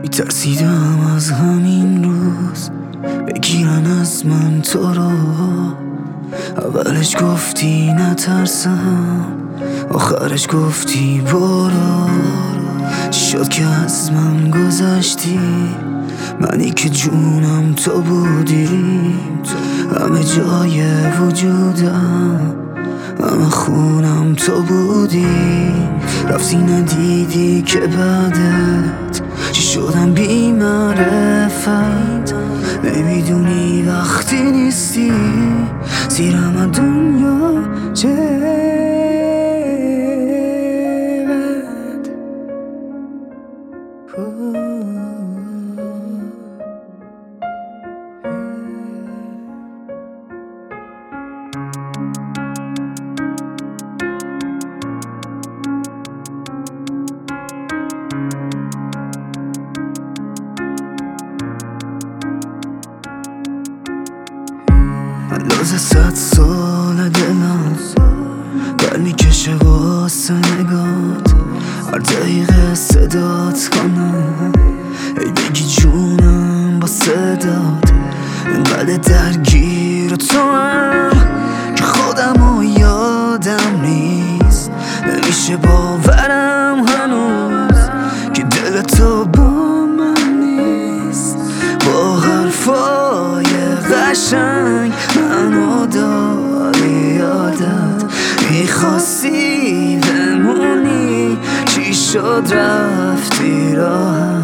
میترسیدم از همین روز بگیرن از من تو رو. اولش گفتی نترسم، آخرش گفتی برو. چی شد که از من گذشتی؟ منی که جونم تو بودی، همه جای وجودم، همه خونم تو بودی. رفتی ندیدی که بعدت چی شدم بی معرفت. نمیدونی وقتی نیستی زیرم دنیا چقدر. اندازه 100 سال دلم بر میکشه واسه نگات. هر دقیقه صدات کنم، ای بگی جونم با صدات. اینقدر درگیر تو هم که خودمو یادم نیست. نمیشه باورم هنوز که دل تو با من نیست. با حرفای قشنگ منو داری یادت، میخواستی بمونی، چی شد رفتی راحت.